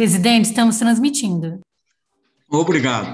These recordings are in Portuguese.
Presidente, estamos transmitindo. Obrigado.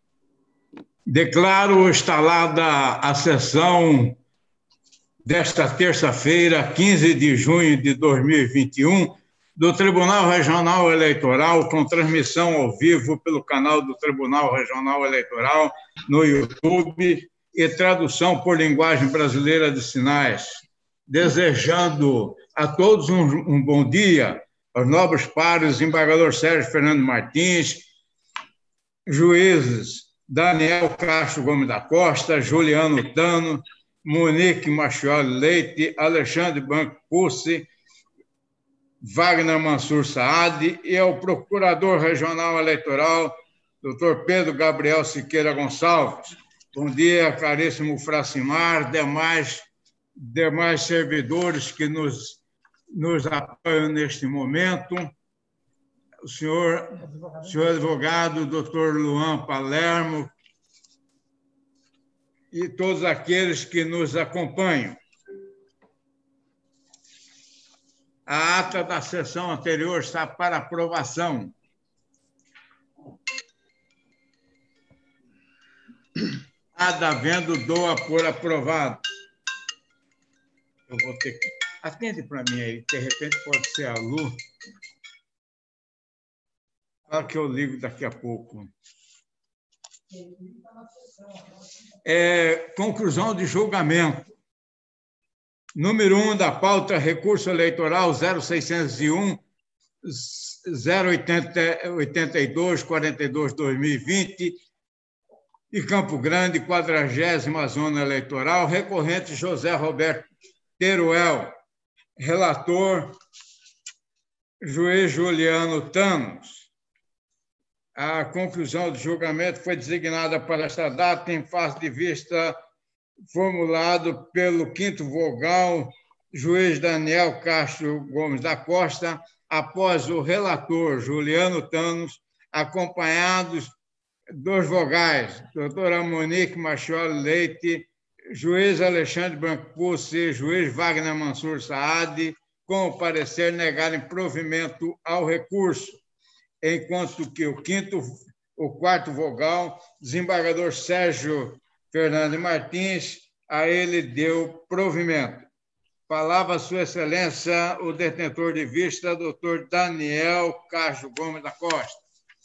Declaro instalada a sessão desta terça-feira, 15 de junho de 2021, do Tribunal Regional Eleitoral, com transmissão ao vivo pelo canal do Tribunal Regional Eleitoral no YouTube e tradução por linguagem brasileira de sinais. Desejando a todos um bom dia, aos nobres pares, desembargador Sérgio Fernando Martins, juízes Daniel Castro Gomes da Costa, Juliano Tano, Monique Machioli Leite, Alexandre Banco Pussi, Wagner Mansur Saad e ao Procurador Regional Eleitoral, Dr. Pedro Gabriel Siqueira Gonçalves. Bom dia, caríssimo Fracimar, demais servidores que nos apoiam neste momento. O senhor advogado, doutor Luan Palermo, e todos aqueles que nos acompanham. A ata da sessão anterior está para aprovação. Nada havendo, doa por aprovado. Eu vou ter que... Atende para mim aí, de repente pode ser a Lu. Claro que eu ligo daqui a pouco. Conclusão de julgamento. Número 1 da pauta, recurso eleitoral 0601 082 42 2020 e Campo Grande, 40ª zona eleitoral, recorrente José Roberto Teruel, relator juiz Juliano Thanos. A conclusão do julgamento foi designada para esta data em face de vista formulado pelo 5º vogal, juiz Daniel Castro Gomes da Costa, após o relator Juliano Thanos, acompanhados dos vogais, doutora Monique Machioli Leite, juiz Alexandre Branco Pussi, juiz Wagner Mansur Saad, com o parecer negarem provimento ao recurso, enquanto que o 4º vogal, desembargador Sérgio Fernando Martins, a ele deu provimento. Palavra a Sua Excelência, o detentor de vista, doutor Daniel Castro Gomes da Costa.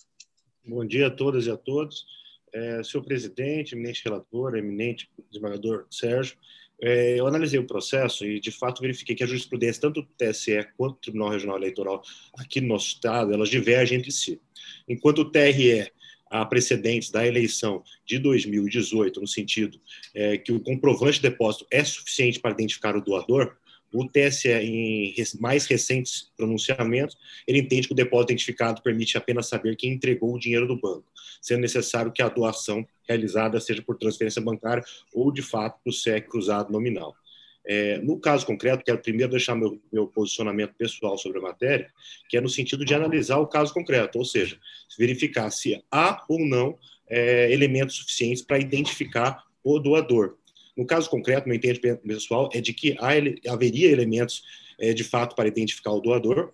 Bom dia a todas e a todos. Senhor presidente, eminente relator, eminente desembargador Sérgio, eu analisei o processo e, de fato, verifiquei que a jurisprudência, tanto do TSE quanto do Tribunal Regional Eleitoral aqui no nosso estado, elas divergem entre si. Enquanto o TRE há precedentes da eleição de 2018, no sentido que o comprovante de depósito é suficiente para identificar o doador, o TSE, em mais recentes pronunciamentos, ele entende que o depósito identificado permite apenas saber quem entregou o dinheiro do banco, sendo necessário que a doação realizada seja por transferência bancária ou, de fato, por cheque cruzado nominal. No caso concreto, quero primeiro deixar meu posicionamento pessoal sobre a matéria, que é no sentido de analisar o caso concreto, ou seja, verificar se há ou não elementos suficientes para identificar o doador. No caso concreto, meu entendimento pessoal é de que haveria elementos, de fato, para identificar o doador.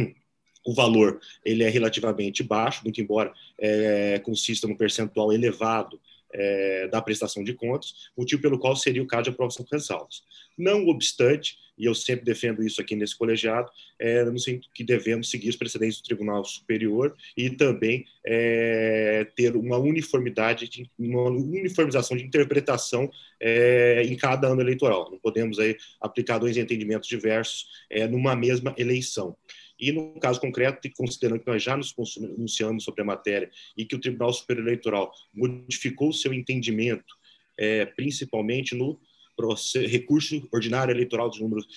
O valor ele é relativamente baixo, muito embora consista num percentual elevado da prestação de contas, motivo pelo qual seria o caso de aprovação com ressalvas. Não obstante, e eu sempre defendo isso aqui nesse colegiado, no sentido que devemos seguir os precedentes do Tribunal Superior e também ter uma uniformização de interpretação em cada ano eleitoral. Não podemos aí aplicar dois entendimentos diversos numa mesma eleição. E, no caso concreto, considerando que nós já nos pronunciamos sobre a matéria e que o Tribunal Superior Eleitoral modificou o seu entendimento, principalmente no recurso ordinário eleitoral de número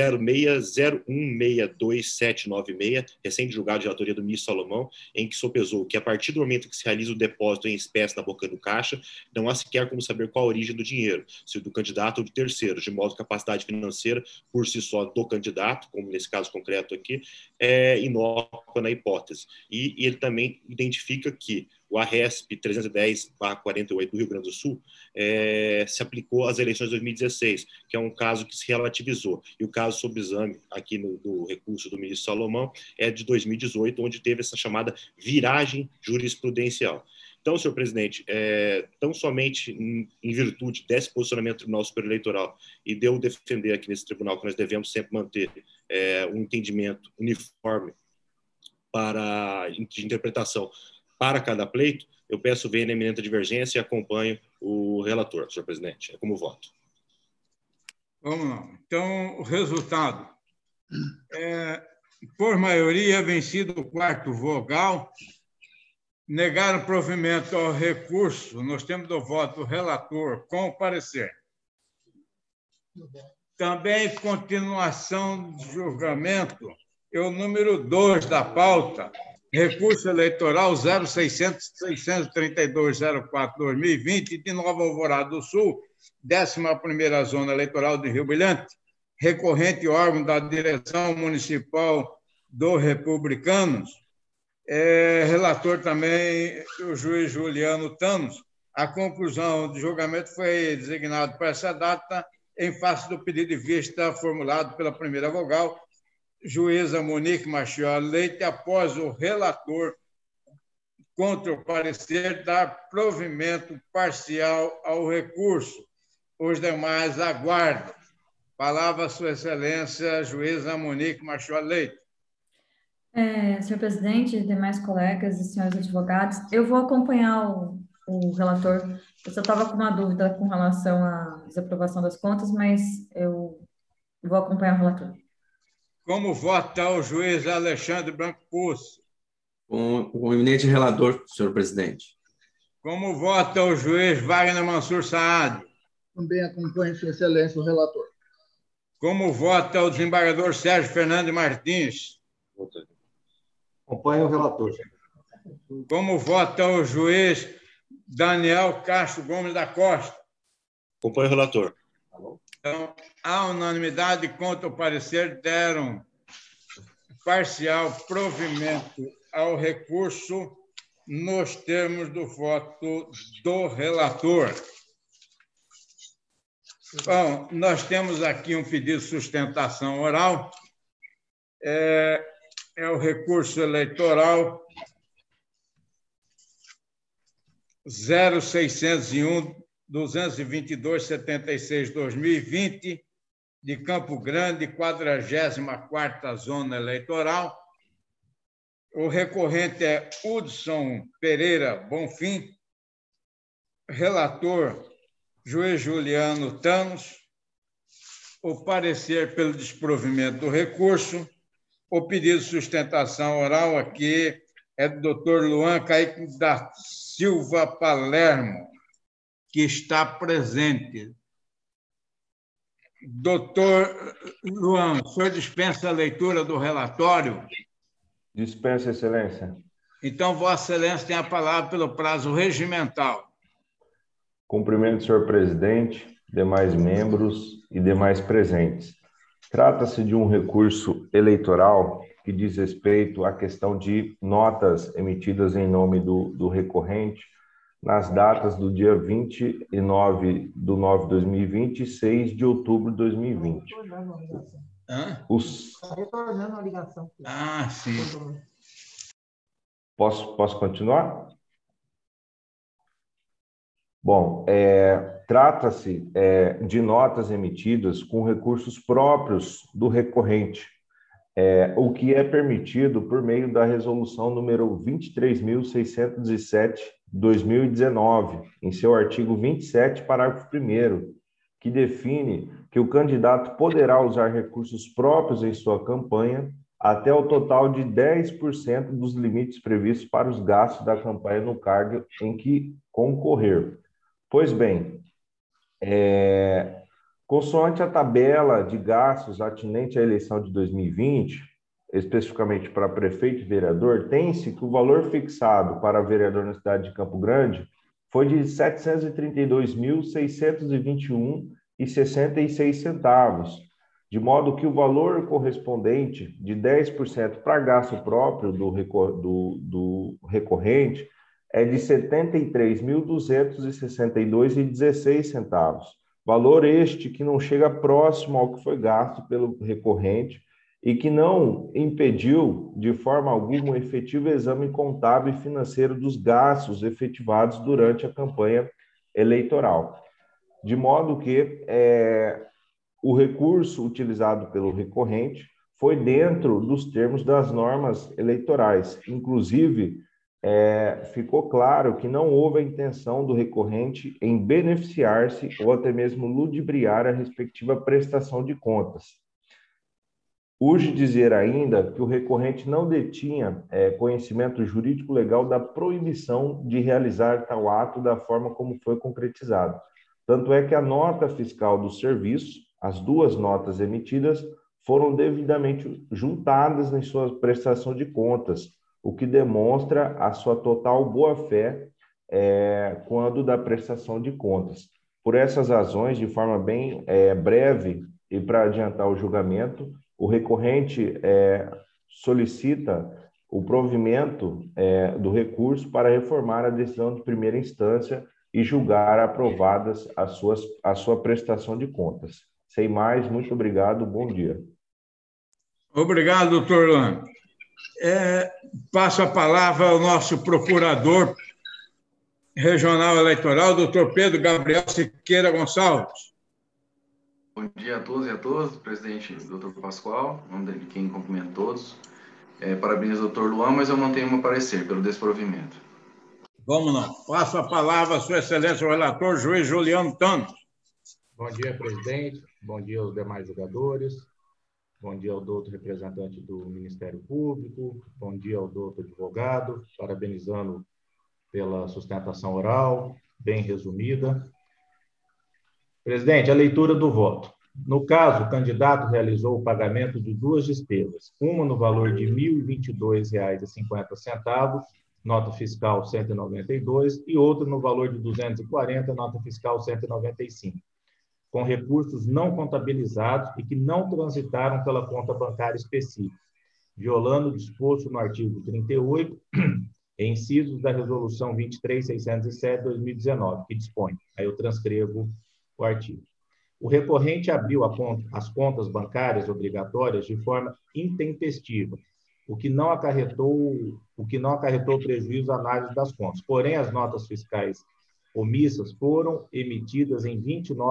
0601627796, recém-julgado de autoria do ministro Salomão, em que sopesou que, a partir do momento que se realiza o depósito em espécie na boca do caixa, não há sequer como saber qual a origem do dinheiro, se do candidato ou de terceiros, de modo que a capacidade financeira, por si só, do candidato, como nesse caso concreto aqui, é inócua na hipótese. E ele também identifica que o ARESP 310/48 do Rio Grande do Sul, se aplicou às eleições de 2016, que é um caso que se relativizou. E o caso sob exame aqui do recurso do ministro Salomão é de 2018, onde teve essa chamada viragem jurisprudencial. Então, senhor presidente, tão somente em virtude desse posicionamento do Tribunal Superior Eleitoral e de eu defender aqui nesse tribunal que nós devemos sempre manter um entendimento uniforme de interpretação para cada pleito, eu peço venha na eminente divergência e acompanho o relator, senhor presidente. É como voto. Vamos lá. Então, o resultado. Por maioria, vencido o quarto vogal, negaram provimento ao recurso. Nós temos do voto do relator com o parecer. Também, continuação do julgamento, é o número 2 da pauta, recurso eleitoral 0600-632-04-2020, de Nova Alvorada do Sul, 11ª Zona Eleitoral de Rio Brilhante, recorrente órgão da direção municipal do Republicanos, relator também o juiz Juliano Thanos. A conclusão do julgamento foi designado para essa data em face do pedido de vista formulado pela primeira vogal, juíza Monique Machiel Leite, após o relator, contra o parecer, dar provimento parcial ao recurso. Os demais aguardam. Palavra a Sua Excelência, juíza Monique Machiel Leite. Senhor presidente, demais colegas e senhores advogados, eu vou acompanhar o relator. Eu só estava com uma dúvida com relação à desaprovação das contas, mas eu vou acompanhar o relator. Como vota o juiz Alexandre Branco Pucci? Com o eminente relator, senhor presidente. Como vota o juiz Wagner Mansur Saad? Também acompanho, Sua Excelência, o relator. Como vota o desembargador Sérgio Fernandes Martins? Acompanho o relator. Como vota o juiz Daniel Castro Gomes da Costa? Acompanho o relator. Então, a unanimidade contra o parecer deram parcial provimento ao recurso nos termos do voto do relator. Bom, nós temos aqui um pedido de sustentação oral. É o recurso eleitoral 0601-222-76-2020, de Campo Grande, 44ª Zona Eleitoral. O recorrente é Hudson Pereira Bonfim, relator, juiz Juliano Thanos. O parecer pelo desprovimento do recurso. O pedido de sustentação oral aqui é do doutor Luan Caíque da Silva Palermo, que está presente. Doutor Luan, o senhor dispensa a leitura do relatório? Dispensa, Excelência. Então, Vossa Excelência tem a palavra pelo prazo regimental. Cumprimento, senhor presidente, demais membros e demais presentes. Trata-se de um recurso eleitoral que diz respeito à questão de notas emitidas em nome do recorrente nas datas do dia 29/9/2020 e 6 de outubro de 2020. Está retornando a ligação. Sim. Posso continuar? Bom, trata-se de notas emitidas com recursos próprios do recorrente, o que é permitido por meio da resolução número 23.607/2019, em seu artigo 27, parágrafo 1º, que define que o candidato poderá usar recursos próprios em sua campanha até o total de 10% dos limites previstos para os gastos da campanha no cargo em que concorrer. Pois bem, consoante a tabela de gastos atinente à eleição de 2020, especificamente para prefeito e vereador, tem-se que o valor fixado para vereador na cidade de Campo Grande foi de R$ 732.621,66, de modo que o valor correspondente de 10% para gasto próprio do recorrente é de R$ 73.262,16. Valor este que não chega próximo ao que foi gasto pelo recorrente e que não impediu, de forma alguma, o efetivo exame contábil e financeiro dos gastos efetivados durante a campanha eleitoral. De modo que o recurso utilizado pelo recorrente foi dentro dos termos das normas eleitorais. Inclusive, ficou claro que não houve a intenção do recorrente em beneficiar-se ou até mesmo ludibriar a respectiva prestação de contas. Urge dizer ainda que o recorrente não detinha conhecimento jurídico legal da proibição de realizar tal ato da forma como foi concretizado. Tanto é que a nota fiscal do serviço, as duas notas emitidas, foram devidamente juntadas em sua prestação de contas, o que demonstra a sua total boa-fé quando da prestação de contas. Por essas razões, de forma bem breve e para adiantar o julgamento, o recorrente solicita o provimento do recurso para reformar a decisão de primeira instância e julgar aprovadas a sua prestação de contas. Sem mais, muito obrigado, bom dia. Obrigado, doutor Luan. Passo a palavra ao nosso procurador regional eleitoral, doutor Pedro Gabriel Siqueira Gonçalves. Bom dia a todos e a todas, presidente doutor Pascoal, em nome de quem cumprimento todos. Parabenizo ao doutor Luan, mas eu não tenho meu parecer pelo desprovimento. Vamos não. Passo a palavra à sua excelência, o relator, juiz Juliano Thanos. Bom dia, presidente. Bom dia aos demais jogadores. Bom dia ao doutor representante do Ministério Público. Bom dia ao doutor advogado, parabenizando pela sustentação oral, bem resumida. Presidente, a leitura do voto. No caso, o candidato realizou o pagamento de duas despesas, uma no valor de R$ 1.022,50, nota fiscal 192, e outra no valor de R$ 240, nota fiscal 195, com recursos não contabilizados e que não transitaram pela conta bancária específica, violando o disposto no artigo 38, incisos da Resolução 23.607/2019, que dispõe. Aí eu transcrevo o artigo. O recorrente abriu as contas bancárias obrigatórias de forma intempestiva, o que não acarretou prejuízo à análise das contas. Porém, as notas fiscais omissas foram emitidas em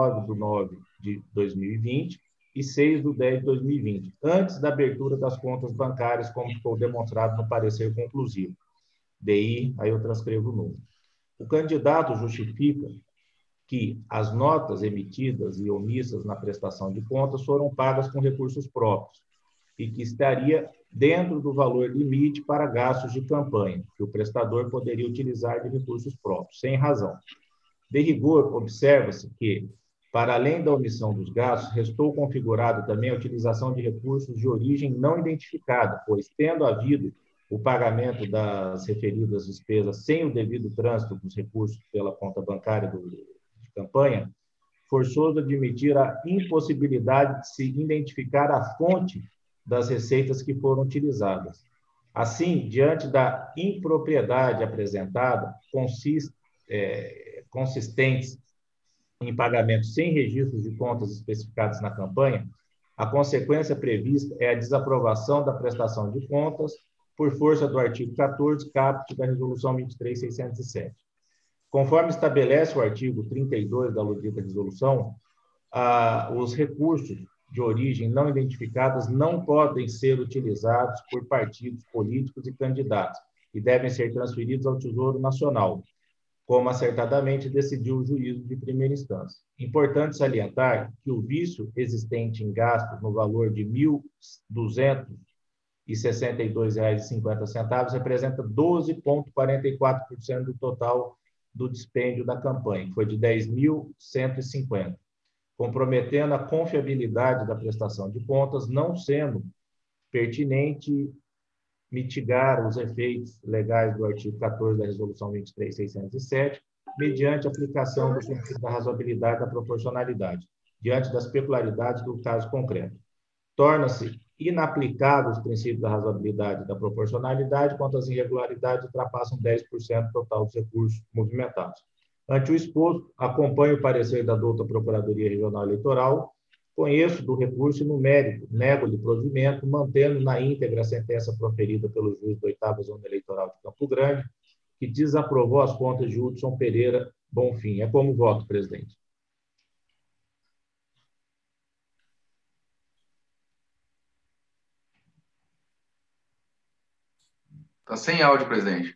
29/9/2020 e 6/10/2020, antes da abertura das contas bancárias, como ficou demonstrado no parecer conclusivo. Daí, aí eu transcrevo o número. O candidato justifica que as notas emitidas e omissas na prestação de contas foram pagas com recursos próprios e que estaria dentro do valor limite para gastos de campanha, que o prestador poderia utilizar de recursos próprios, sem razão. De rigor, observa-se que, para além da omissão dos gastos, restou configurado também a utilização de recursos de origem não identificada, pois, tendo havido o pagamento das referidas despesas sem o devido trânsito dos recursos pela conta bancária de campanha, forçoso admitir a impossibilidade de se identificar a fonte das receitas que foram utilizadas. Assim, diante da impropriedade apresentada, consistentes em pagamentos sem registros de contas especificados na campanha, a consequência prevista é a desaprovação da prestação de contas por força do artigo 14, caput da Resolução 23.607. Conforme estabelece o artigo 32 da aludida resolução, os recursos de origem não identificadas não podem ser utilizados por partidos políticos e candidatos e devem ser transferidos ao Tesouro Nacional, como acertadamente decidiu o juízo de primeira instância. Importante salientar que o vício existente em gastos no valor de R$ 1.262,50 representa 12,44% do total do dispêndio da campanha, que foi de 10.150, comprometendo a confiabilidade da prestação de contas, não sendo pertinente mitigar os efeitos legais do artigo 14 da Resolução 23.607, mediante aplicação do princípio da razoabilidade e da proporcionalidade, diante das peculiaridades do caso concreto. Torna-se inaplicados os princípios da razoabilidade e da proporcionalidade, quanto as irregularidades ultrapassam 10% do total dos recursos movimentados. Ante o exposto, acompanho o parecer da douta Procuradoria Regional Eleitoral, conheço do recurso e no mérito, nego-lhe provimento, mantendo na íntegra a sentença proferida pelo juiz da 8ª Zona Eleitoral de Campo Grande, que desaprovou as contas de Hudson Pereira Bonfim. É como voto, presidente. Está sem áudio, presidente.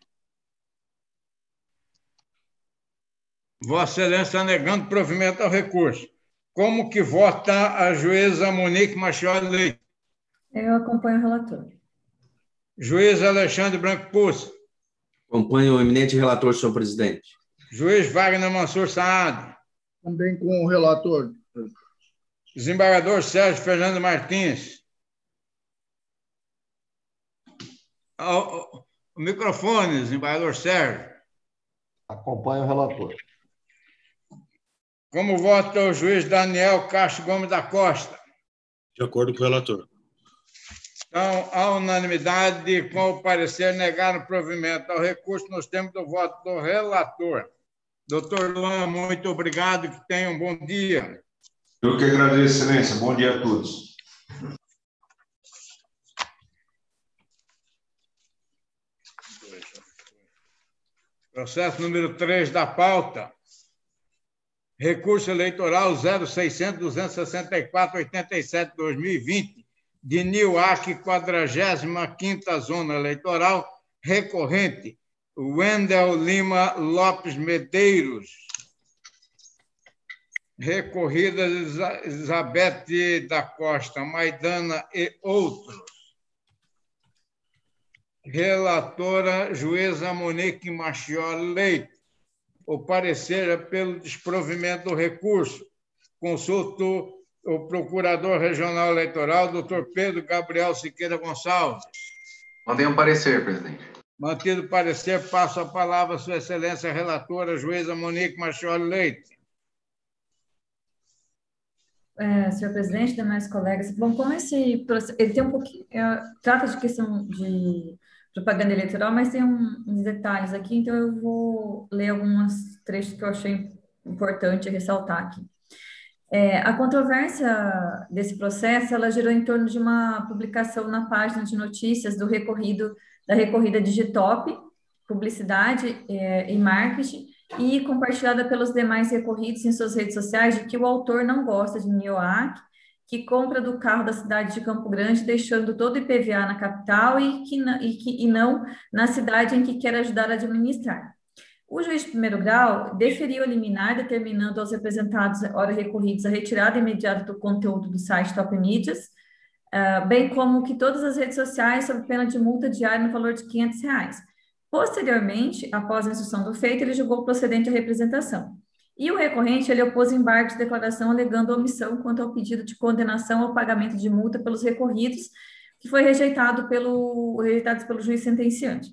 Vossa Excelência está negando provimento ao recurso. Como que vota a juíza Monique Machado Leite? Eu acompanho o relator. Juiz Alexandre Branco Pucci. Acompanho o eminente relator, senhor presidente. Juiz Wagner Mansur Saad. Também com o relator. Desembargador Sérgio Fernando Martins. O microfone, desembargador Sérgio. Acompanho o relator. Como vota o juiz Daniel Castro Gomes da Costa? De acordo com o relator. Então, a unanimidade, com o parecer, negar o provimento ao recurso nos termos do voto do relator. Doutor Luan, muito obrigado, que tenha um bom dia. Eu que agradeço, Excelência. Bom dia a todos. Processo número 3 da pauta. Recurso eleitoral 0600-264-87-2020, de NIUAC, 45ª Zona Eleitoral, recorrente, Wendel Lima Lopes Medeiros. Recorrida Elizabeth da Costa Maidana e outros. Relatora, juíza Monique Machado Leite. O parecer é pelo desprovimento do recurso. Consulto o Procurador Regional Eleitoral, doutor Pedro Gabriel Siqueira Gonçalves. Mantenha o parecer, presidente. Mantido o parecer, passo a palavra à Sua Excelência Relatora, juíza Monique Machado Leite. Senhor presidente, demais colegas, bom, como esse processo, ele tem um pouquinho, trata de questão de propaganda eleitoral, mas tem uns detalhes aqui, então eu vou ler alguns trechos que eu achei importante ressaltar aqui. A controvérsia desse processo, ela girou em torno de uma publicação na página de notícias da recorrida Digitop, Publicidade e Marketing, e compartilhada pelos demais recorridos em suas redes sociais, de que o autor não gosta de NIUAC, que compra do carro da cidade de Campo Grande, deixando todo o IPVA na capital e não na cidade em que quer ajudar a administrar. O juiz de primeiro grau deferiu a liminar, determinando aos representados, ora recorridos, a retirada imediata do conteúdo do site Top Mídias, bem como que todas as redes sociais, sob pena de multa diária no valor de R$500. Posteriormente, após a instrução do feito, ele julgou procedente a representação. E o recorrente, ele opôs embargo de declaração alegando omissão quanto ao pedido de condenação ao pagamento de multa pelos recorridos, que foi rejeitado pelo juiz sentenciante.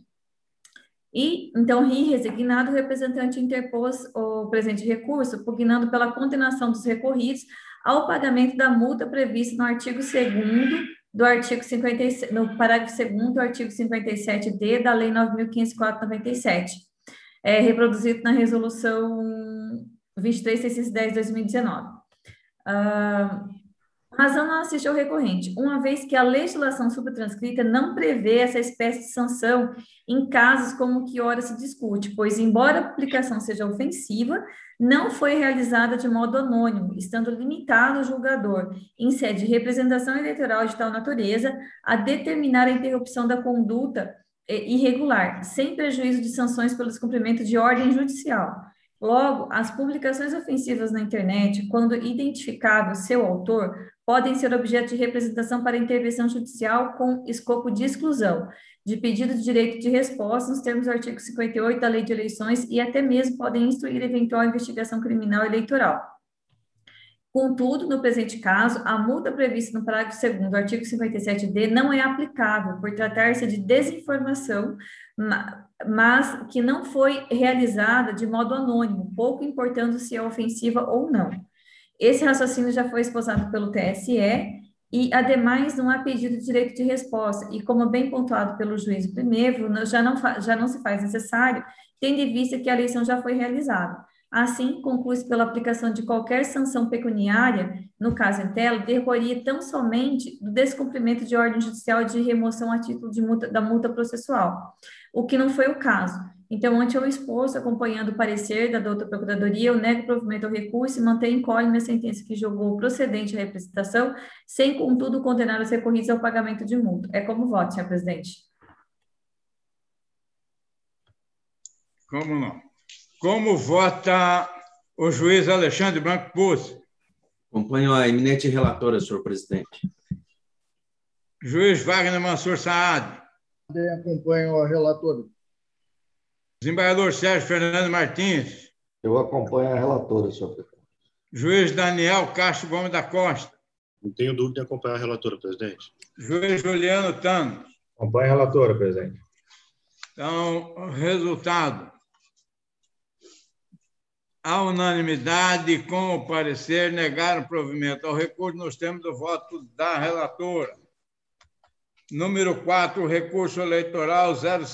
E, então, resignado, o representante interpôs o presente recurso, pugnando pela condenação dos recorridos ao pagamento da multa prevista no artigo 2º do artigo 57, no parágrafo 2º do artigo 57D da Lei 9.504/97, reproduzido na Resolução 23.610/2019. A razão não assiste ao recorrente, uma vez que a legislação subtranscrita não prevê essa espécie de sanção em casos como o que ora se discute, pois, embora a publicação seja ofensiva, não foi realizada de modo anônimo, estando limitado o julgador, em sede de representação eleitoral de tal natureza, a determinar a interrupção da conduta irregular, sem prejuízo de sanções pelo descumprimento de ordem judicial. Logo, as publicações ofensivas na internet, quando identificável seu autor, podem ser objeto de representação para intervenção judicial com escopo de exclusão, de pedido de direito de resposta nos termos do artigo 58 da Lei de Eleições e até mesmo podem instruir eventual investigação criminal eleitoral. Contudo, no presente caso, a multa prevista no parágrafo 2º do artigo 57D não é aplicável, por tratar-se de desinformação, mas que não foi realizada de modo anônimo, pouco importando se é ofensiva ou não. Esse raciocínio já foi esposado pelo TSE e, ademais, não há pedido de direito de resposta, e como bem pontuado pelo juiz primeiro, já não se faz necessário, tendo em vista que a eleição já foi realizada. Assim, conclui-se pela aplicação de qualquer sanção pecuniária, no caso em tela, decorria tão somente do descumprimento de ordem judicial de remoção a título de multa, da multa processual, o que não foi o caso. Então, ante o exposto, acompanhando o parecer da douta Procuradoria, eu nego provimento ao recurso e mantenho incólume a sentença que julgou procedente a representação, sem, contudo, condenar os recorridos ao pagamento de multa. É como voto, senhor presidente. Como não? Como vota o juiz Alexandre Branco Puzzi? Acompanho a eminente relatora, senhor presidente. Juiz Wagner Mansur Saad. Também acompanho a relatora. Desembargador Sérgio Fernando Martins. Eu acompanho a relatora, senhor presidente. Juiz Daniel Castro Gomes da Costa. Não tenho dúvida em acompanhar a relatora, presidente. Juiz Juliano Tano. Acompanho a relatora, presidente. Então, o resultado. A unanimidade, com o parecer, negaram provimento ao recurso nos termos do voto da relatora. Número 4, recurso eleitoral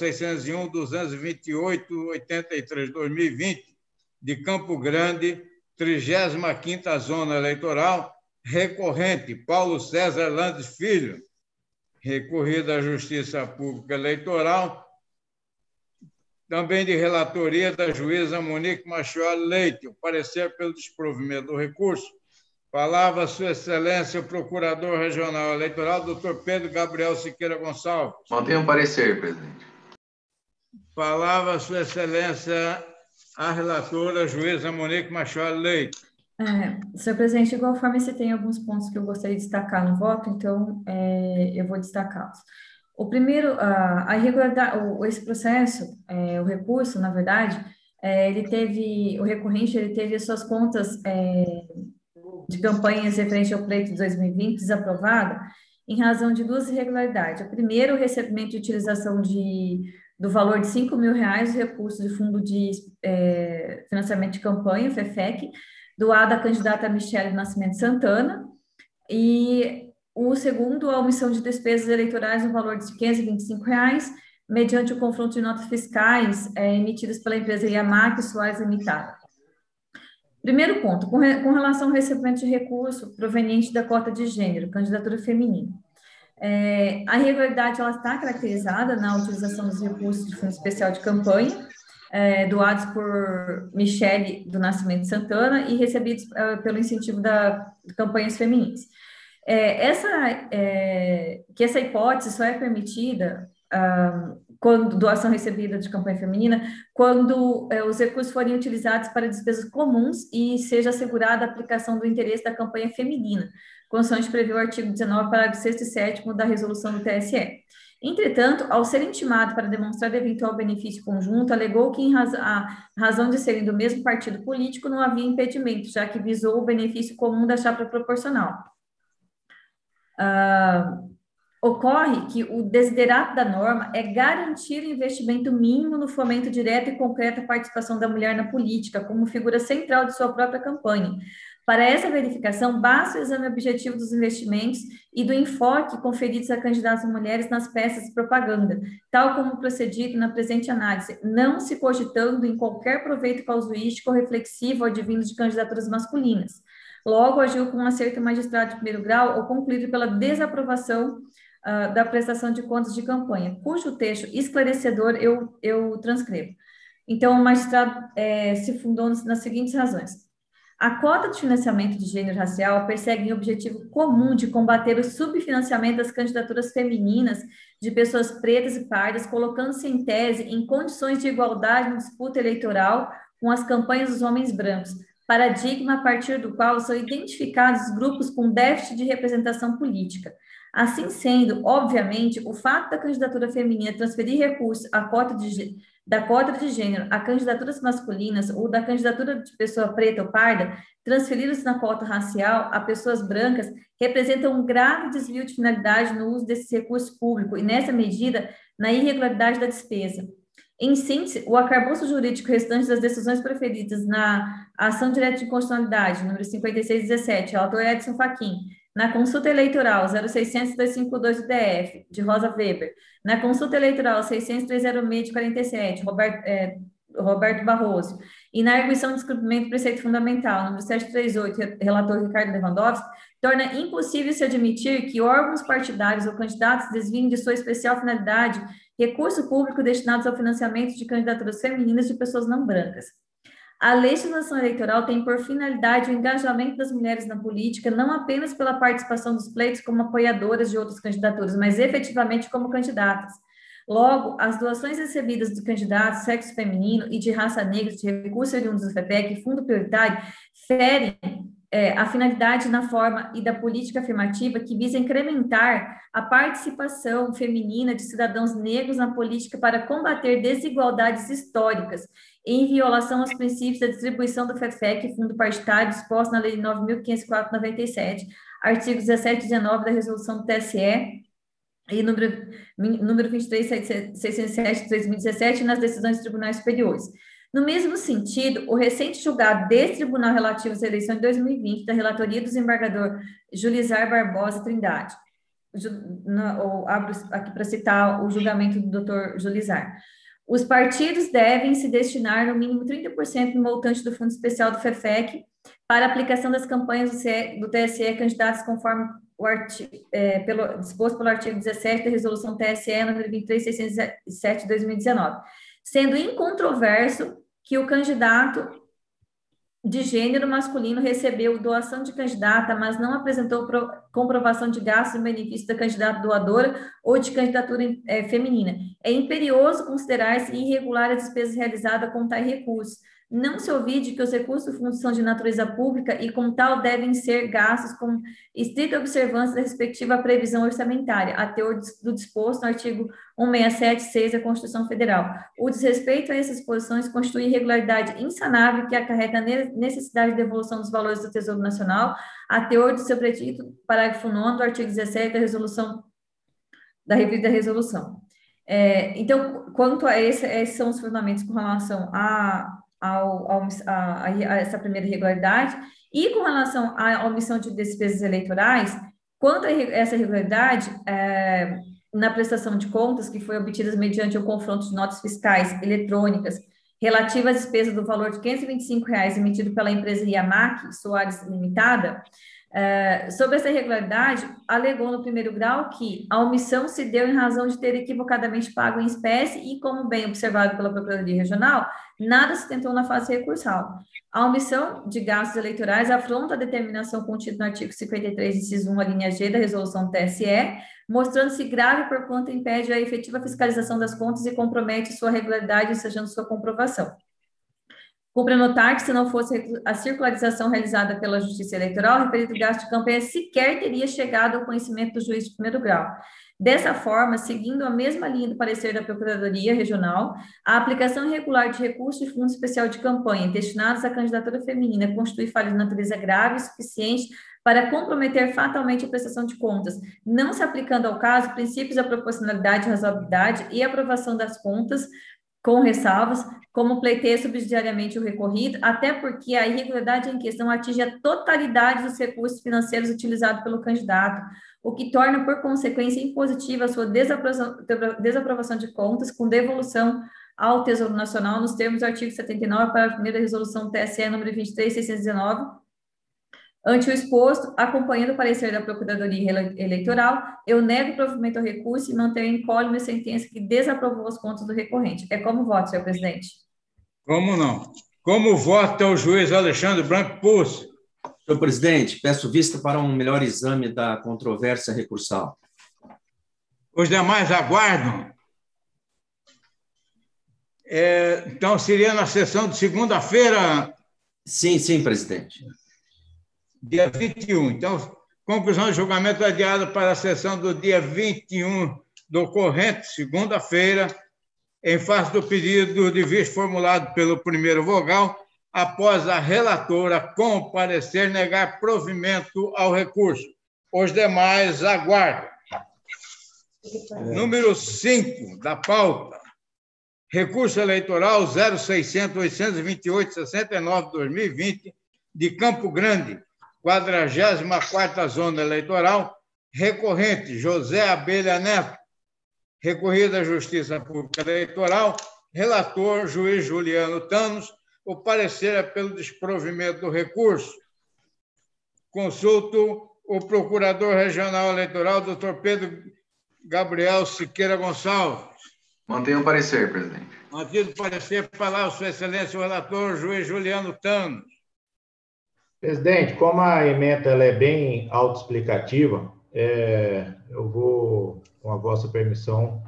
0601-228-83-2020, de Campo Grande, 35ª Zona Eleitoral, recorrente Paulo César Landes Filho, recorrido à Justiça Pública Eleitoral, também de relatoria da juíza Monique Machioli Leite, o parecer pelo desprovimento do recurso. Palavra Sua Excelência, o Procurador Regional Eleitoral, doutor Pedro Gabriel Siqueira Gonçalves. Mantenho o parecer, presidente. Palavra Sua Excelência, a relatora, juíza Monique Machioli Leite. Senhor presidente, de igual forma, você tem alguns pontos que eu gostaria de destacar no voto, então eu vou destacá-los. O primeiro, a irregularidade, esse processo, o recurso, na verdade, o recorrente teve as suas contas de campanhas referente ao pleito de 2020 desaprovada em razão de duas irregularidades. A primeira, o recebimento de utilização do valor de R$5 mil, recurso de fundo de financiamento de campanha, FEFEC, doado à candidata Michele Nascimento Santana, e o segundo, a omissão de despesas eleitorais no valor de R$525, mediante o confronto de notas fiscais emitidas pela empresa Yamaha Soares Limitada. Primeiro ponto, com relação ao recebimento de recurso proveniente da cota de gênero, candidatura feminina. A irregularidade ela está caracterizada na utilização dos recursos de fundo especial de campanha, doados por Michele do Nascimento Santana e recebidos pelo incentivo de campanhas femininas. Que essa hipótese só é permitida quando doação recebida de campanha feminina, quando os recursos forem utilizados para despesas comuns e seja assegurada a aplicação do interesse da campanha feminina, consoante prevê o artigo 19, parágrafo 6º e 7º da resolução do TSE. Entretanto, ao ser intimado para demonstrar eventual benefício conjunto, alegou que, a razão de serem do mesmo partido político, não havia impedimento, já que visou o benefício comum da chapa proporcional. Ocorre que o desiderato da norma é garantir o investimento mínimo no fomento direto e concreto à participação da mulher na política, como figura central de sua própria campanha. Para essa verificação, basta o exame objetivo dos investimentos e do enfoque conferidos a candidatas mulheres nas peças de propaganda, tal como procedido na presente análise, não se cogitando em qualquer proveito casuístico ou reflexivo advindo de candidaturas masculinas. Logo, agiu com um acerto magistrado de primeiro grau ou concluído pela desaprovação da prestação de contas de campanha, cujo texto esclarecedor eu transcrevo. Então, o magistrado se fundou nas seguintes razões. A cota de financiamento de gênero racial persegue o objetivo comum de combater o subfinanciamento das candidaturas femininas de pessoas pretas e pardas, colocando-se em tese em condições de igualdade na disputa eleitoral com as campanhas dos homens brancos, paradigma a partir do qual são identificados grupos com déficit de representação política. Assim sendo, obviamente, o fato da candidatura feminina transferir recursos da cota de gênero a candidaturas masculinas ou da candidatura de pessoa preta ou parda, transferidos na cota racial a pessoas brancas, representam um grave desvio de finalidade no uso desse recurso público e, nessa medida, na irregularidade da despesa. Em síntese, o arcabouço jurídico restante das decisões proferidas na ação direta de inconstitucionalidade, número 5617, relator Edson Fachin, Na consulta eleitoral 0600-252 do DF, de Rosa Weber. Na consulta eleitoral 600-306 de 47, Roberto Barroso. E na arguição de descumprimento do preceito fundamental, número 738, relator Ricardo Lewandowski, torna impossível se admitir que órgãos partidários ou candidatos desviem de sua especial finalidade recurso público destinados ao financiamento de candidaturas femininas de pessoas não brancas. A legislação eleitoral tem por finalidade o engajamento das mulheres na política, não apenas pela participação dos pleitos como apoiadoras de outras candidaturas, mas efetivamente como candidatas. Logo, as doações recebidas de candidatos sexo feminino e de raça negra de recursos oriundos do FEPEC, fundo prioritário, ferem a finalidade na forma e da política afirmativa que visa incrementar a participação feminina de cidadãos negros na política para combater desigualdades históricas, em violação aos princípios da distribuição do FEFEC, fundo partidário, disposto na Lei 9.504/97, artigos 17 e 19 da Resolução do TSE, e número 23.607 de 2017, nas decisões dos tribunais superiores. No mesmo sentido, o recente julgado desse tribunal relativo às eleições de 2020, da relatoria do desembargador Julizar Barbosa Trindade, abro aqui para citar o julgamento do doutor Julizar. Os partidos devem se destinar no mínimo 30% do montante do Fundo Especial do FEFEC para aplicação das campanhas do TSE candidatos conforme disposto pelo artigo 17 da Resolução TSE número 23.607 de 2019, sendo incontroverso que o candidato de gênero masculino recebeu doação de candidata, mas não apresentou comprovação de gastos em benefício da candidata doadora ou de candidatura feminina. É imperioso considerar-se irregular a despesa realizada com tais recursos. Não se olvide que os recursos do fundo são de natureza pública e, como tal, devem ser gastos com estrita observância da respectiva previsão orçamentária, a teor do disposto no artigo 167.6 da Constituição Federal. O desrespeito a essas posições constitui irregularidade insanável que acarreta a necessidade de devolução dos valores do Tesouro Nacional, a teor do seu predito, parágrafo 9º do artigo 17 da Resolução, da referida resolução. Então, quanto a esses são os fundamentos com relação a essa primeira irregularidade, e com relação à omissão de despesas eleitorais, quanto a essa irregularidade na prestação de contas, que foi obtida mediante o confronto de notas fiscais eletrônicas relativa às despesas do valor de R$ 525 emitido pela empresa Yamac Soares Limitada, sobre essa irregularidade, alegou no primeiro grau que a omissão se deu em razão de ter equivocadamente pago em espécie e, como bem observado pela Procuradoria Regional, nada se tentou na fase recursal. A omissão de gastos eleitorais afronta a determinação contida no artigo 53, inciso 1, a linha G da resolução do TSE, mostrando-se grave por quanto impede a efetiva fiscalização das contas e compromete sua regularidade, ensejando sua comprovação. Cumpre notar que, se não fosse a circularização realizada pela Justiça Eleitoral, o referido gasto de campanha sequer teria chegado ao conhecimento do juiz de primeiro grau. Dessa forma, seguindo a mesma linha do parecer da Procuradoria Regional, a aplicação irregular de recursos de fundo especial de campanha destinados à candidatura feminina constitui falha de natureza grave e suficiente para comprometer fatalmente a prestação de contas, não se aplicando ao caso princípios da proporcionalidade e razoabilidade e aprovação das contas, com ressalvas, como pleiteia subsidiariamente o recorrido, até porque a irregularidade em questão atinge a totalidade dos recursos financeiros utilizados pelo candidato, o que torna, por consequência, impositiva a sua desaprovação de contas com devolução ao Tesouro Nacional nos termos do artigo 79, parágrafo 1º da Resolução TSE número 23.619. Ante o exposto, acompanhando o parecer da Procuradoria Eleitoral, eu nego o provimento ao recurso e mantenho incólume a sentença que desaprovou as contas do recorrente. É como voto, senhor presidente? Como não? Como vota o juiz Alexandre Branco Pulso? Senhor presidente, peço vista para um melhor exame da controvérsia recursal. Os demais aguardam? Então, seria na sessão de segunda-feira? Sim, presidente. Dia 21. Então, conclusão do julgamento adiada para a sessão do dia 21 do corrente, segunda-feira, em face do pedido de vista formulado pelo primeiro vogal, após a relatora, com o parecer, negar provimento ao recurso. Os demais aguardam. Número 5 da pauta. Recurso eleitoral 0600-828-69/2020, de Campo Grande, 44ª Zona Eleitoral, recorrente José Abelha Neto, recorrida à Justiça Pública Eleitoral, relator juiz Juliano Thanos, o parecer é pelo desprovimento do recurso. Consulto o Procurador Regional Eleitoral, doutor Pedro Gabriel Siqueira Gonçalves. Mantenho o parecer, presidente. Mantido o parecer, palavra, Sua Excelência, o relator, juiz Juliano Thanos. Presidente, como a ementa ela é bem autoexplicativa, eu vou, com a vossa permissão,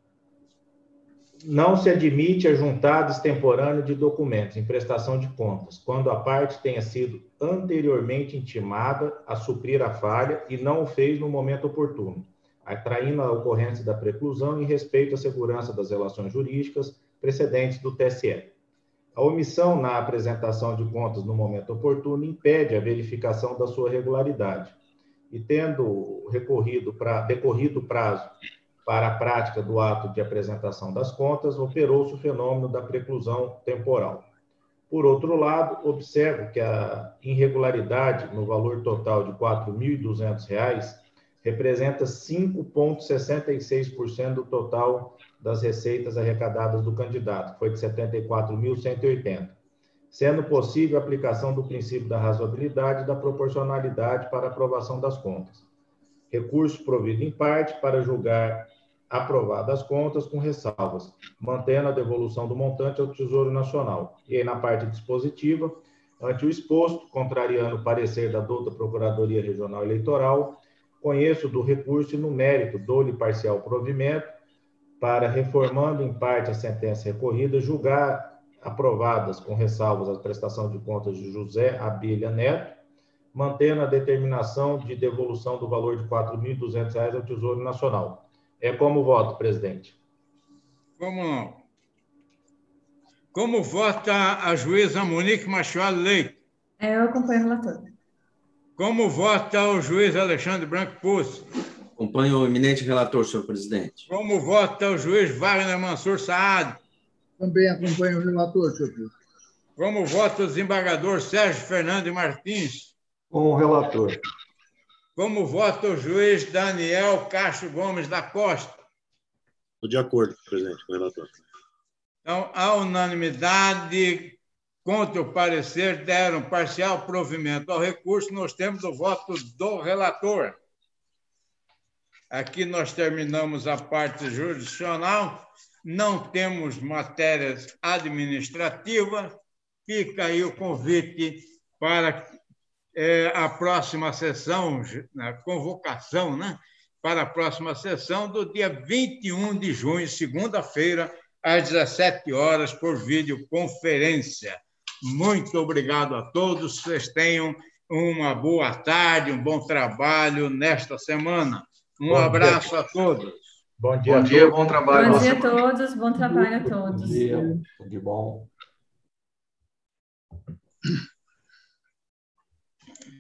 não se admite a juntada extemporânea de documentos em prestação de contas, quando a parte tenha sido anteriormente intimada a suprir a falha e não o fez no momento oportuno, atraindo a ocorrência da preclusão em respeito à segurança das relações jurídicas precedentes do TSE. A omissão na apresentação de contas no momento oportuno impede a verificação da sua regularidade. E tendo decorrido o prazo para a prática do ato de apresentação das contas, operou-se o fenômeno da preclusão temporal. Por outro lado, observo que a irregularidade no valor total de R$ 4.200 representa 5,66% do total das receitas arrecadadas do candidato, que foi de 74.180, sendo possível a aplicação do princípio da razoabilidade e da proporcionalidade para aprovação das contas. Recurso provido em parte para julgar aprovadas as contas com ressalvas, mantendo a devolução do montante ao Tesouro Nacional. E aí, na parte dispositiva, ante o exposto, contrariando o parecer da douta Procuradoria Regional Eleitoral, conheço do recurso e, no mérito, dou-lhe parcial provimento para, reformando em parte a sentença recorrida, julgar aprovadas com ressalvas a prestação de contas de José Abelha Neto, mantendo a determinação de devolução do valor de R$ 4.200 ao Tesouro Nacional. É como voto, presidente. Como não? Como vota a juíza Monique Machado Leite? Eu acompanho o relator. Como vota o juiz Alexandre Branco Pucci? Acompanho o eminente relator, senhor presidente. Como vota o juiz Wagner Mansur Saad? Também acompanho o relator, senhor presidente. Como vota o desembargador Sérgio Fernandes Martins? Com o relator. Como vota o juiz Daniel Castro Gomes da Costa? Estou de acordo, presidente, com o relator. Então, a unanimidade, contra o parecer, deram parcial provimento ao recurso. Nós temos o voto do relator. Aqui nós terminamos a parte jurisdicional, não temos matérias administrativas. Fica aí o convite para a próxima sessão, a convocação, né? Para a próxima sessão do dia 21 de junho, segunda-feira, às 17 horas, por videoconferência. Muito obrigado a todos. Vocês tenham uma boa tarde, um bom trabalho nesta semana. Um abraço a todos. Bom dia, bom dia, bom trabalho. Bom dia a todos, bom trabalho a todos. Bom dia, tudo de bom.